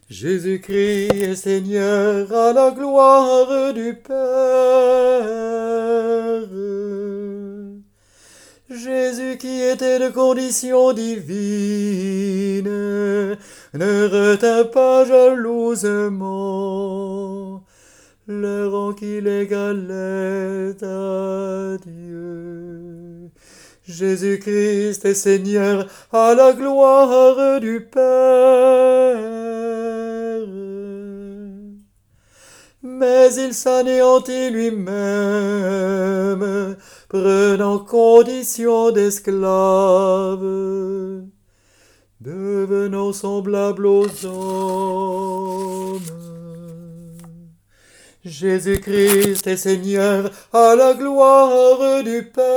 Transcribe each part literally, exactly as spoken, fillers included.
Jésus-Christ est Seigneur à la gloire du Père. Jésus qui était de condition divine ne retint pas jalousement le rang qu'il égalait à Dieu. Jésus-Christ est Seigneur à la gloire du Père. Mais il s'anéantit lui-même, prenant condition d'esclave, devenant semblable aux hommes. Jésus-Christ est Seigneur à la gloire du Père.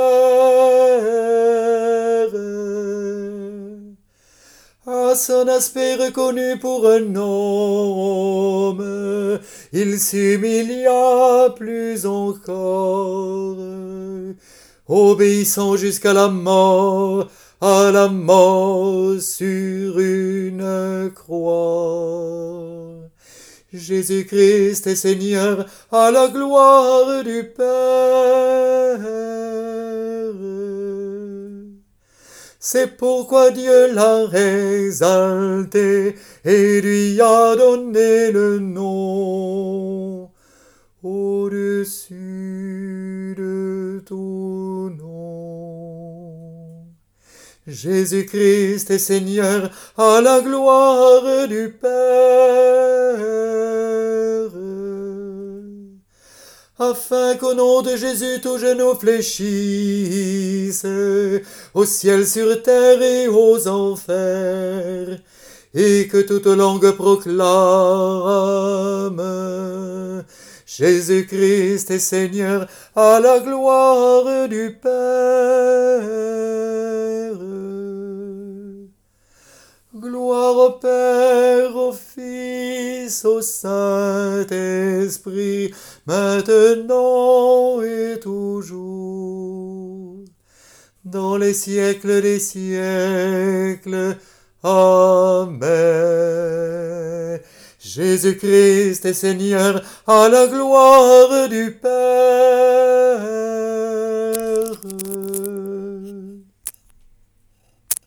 À son aspect reconnu pour un homme, il s'humilia plus encore, obéissant jusqu'à la mort, à la mort sur une croix. Jésus-Christ est Seigneur à la gloire du Père. C'est pourquoi Dieu l'a exalté et lui a donné le nom au-dessus de tout nom. Jésus-Christ est Seigneur à la gloire du Père, afin qu'au nom de Jésus tout genou fléchisse, au ciel, sur terre et aux enfers, et que toute langue proclame: Jésus-Christ est Seigneur à la gloire du Père. Gloire au Père, au Fils, au Saint-Esprit, maintenant et toujours, dans les siècles des siècles. Amen. Jésus-Christ est Seigneur à la gloire du Père.